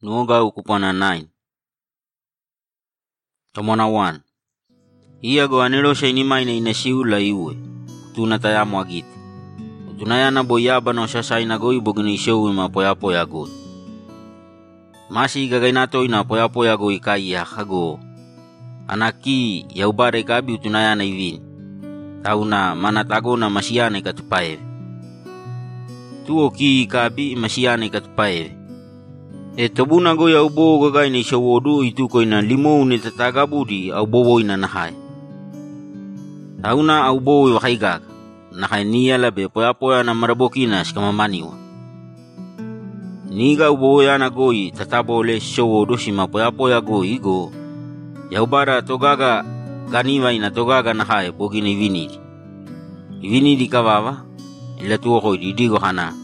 Nuoga ukupana 9. Tomona 1. Iya go anelo siya inimay na inasiula iwe. Tuna tayo mo agit. Tunayana boyaba no siya say na goy bognisyo ima poya-poya goy. Masi gagay nato ina poya-poya goy kaya kago. Anaki yaubare kabi tunayana ivin. Tau na manatago na masiyane katupaev. Tuo ki kabi masiyane katupaev. Tobuna goy au bo gagay ni shawodu itu koy na limo ni tatagabudi au boboy na nahay. Tau na au boboy wakaigag. Nahay niya labe poya-poya na marabokinas kamamaniwa. Niga au boboy na goy tatabole shawodu sima poya-poya goy go. Yaubara togaga ganiwa ina togaga nahay bogini vinidi. Vinidi kavava ila tuo koy didigo hana.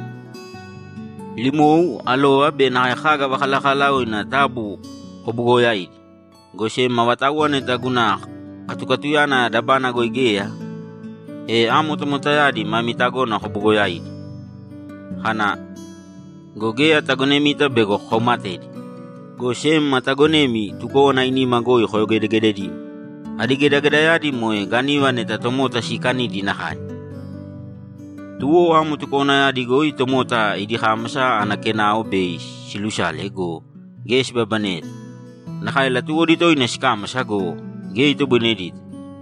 Limo aloa be na khaga bakala-kalaw na tabu kobugoyay. Gose mawatawan eta guna katukatuyana dabana goygeya. Amo tumutayadi mamitago na kobugoyay. Hana gogeya tagonemita bego khomatedi. Gose matagonemi tuko na ini magoy khoyogedegededi. Adigedagedayadi moe ganiwa neta tomota shikani dinahay. Tuo amu tukona ya digo ito mota idi khamasa anakenao be silusale go ges babanet nakaila tuo dito inaskama go ge ito benedit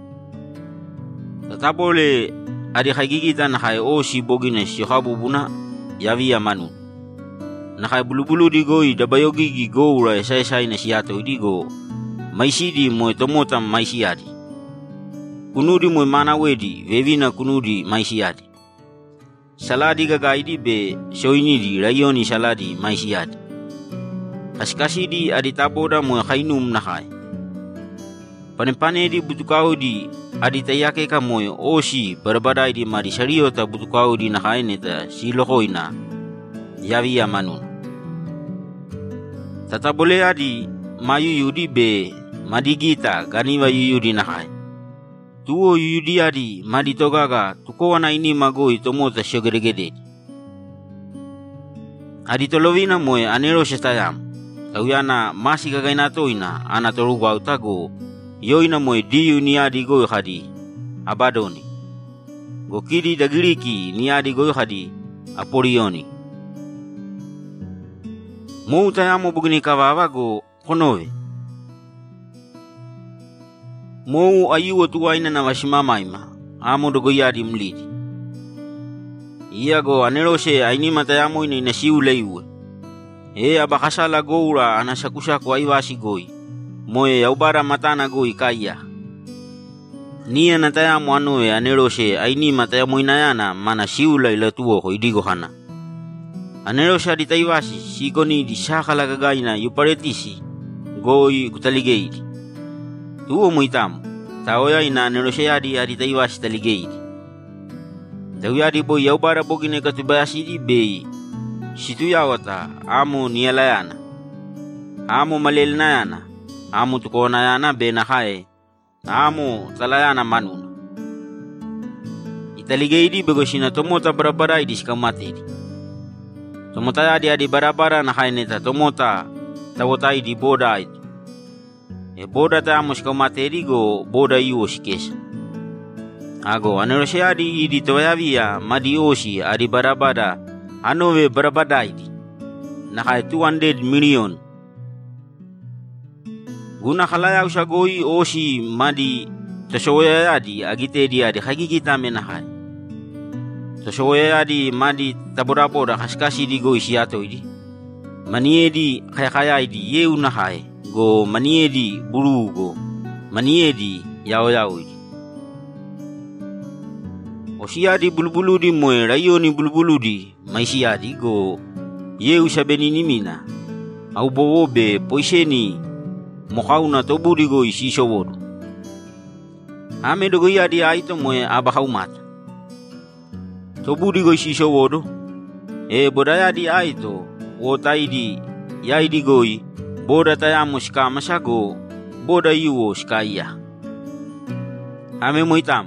tatapole adi khagigita nakai o si bogines yohabu buna yavi amanu nakai bulu-bulu digo dabayogi go ura sai na siato digo maisidi mo ito mota maisiadi kunudi mo manawedi vevina kunudi maisiadi saladi gagaidi be shoini di rayoni saladi maisiad. Kaskasi di aditaboda mo kainum nakai. Panempane di butukau di aditayake ka mo osi barbadai di mari sario ta butukau di nakai neta silokoina yavi amanun. Tatabole adi mayuyudi be madigita ganiwa yuyudi nakai. Tuo yudiadi maditogaga tukowana ini magoi tomota shogedegede. Aditolovina moe anero shetayam. Tauyana masi gagainato ina anatoruga utago. Yoina moe diyu niadi goi hadi abadoni. Gokidi dagiriki niadi goi hadi aporioni. Mo tayamo bugni kavava go konowe. Mo ayuwa tuwaina na washimama ima. Amo dogoyadi mlidi. Iya go anerose aini matayamo ina inasiule iwe. Abakasala goura anasakusako aiwasi goi. Moe yaubara matana goi kaya. Nia natayamo anoe anerose aini matayamo inayana mana siula ila tuo ko idigo hana. Anerose aditaiwasi sikoni di sakala gagaina yuparetisi goi kutaligeidi. Tuo muitamu, taoya ina neroseyadi aditaiwasi taligeidi. Tauyadi boy yaubara bogine katubayasi di bei. Situ yawata, amo niyalayana. Amo malelnayana. Amo tukonayana benahae. Amo talayana manuna. Italigeidi begosina tomota barabara idis kamatedi. Tomota yadi adi barabara na haineta tomota tawotai di boda itu. Boda ta muska materi go boda iwo shikesa. Ago anerose adi idi toyavia madi oshi adi barabada anove barabada idi. Nakai 200 million. Guna khalaya usagoi oshi madi toshoya adi agite di adi hagigita menakai. Toshoya adi madi taboraboda kaskasi di go isiato idi. Maniedi kaya idi ye unahai. Go maniedi buru go maniedi yao idi. Osiadi bulbulu di moe rayoni bulbulu di maisiadi go ye usabeni nimina au bowobe poiseni mokauna tobudi go isi showodu. Ame dogo yadi aito moe abahaumata tobudi go isi showodu. Bodayadi aito wotaidi yaidi goi boda tayamo shikama shago boda yuo shikaya. Ame moitamu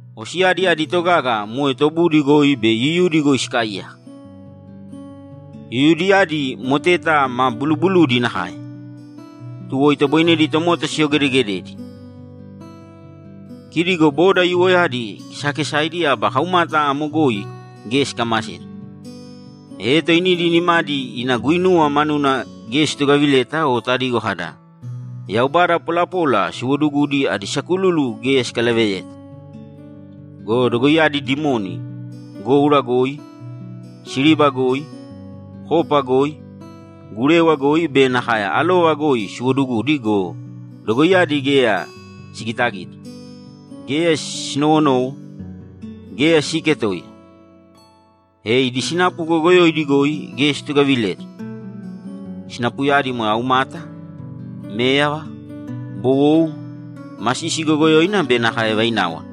Osiadi aditogaga moe tobudi goi be yuyudi go shikaya. Iudiadi moteta ma bulu-bulu di nahai. Tuoi to boine di tomota sio gede-gede di. Kiri go boda yuoyadi sake saidi aba haumata amogoi ges kamasin. Eto ini di nimadi ina guinua manuna ges tu gavileta o tadi go hada. Yau bara pola-pola suwodugu di adi sakululu ges kaleveyet. Go dogoyadi dimoni. Go ura goi. Siriba goi. Hopa goi. Gurewa goi be nahaya alowa goi suwodugu di go. Dogoyadi gea sikitagit. Gea sinono. Gea siketoi. Hei di sinapu gogoyo di goi ges tu gavilet. Sinapu yadi mo aumata. Meyawa. Bowo. Masisi gogoyo ina be nahaya vainawa.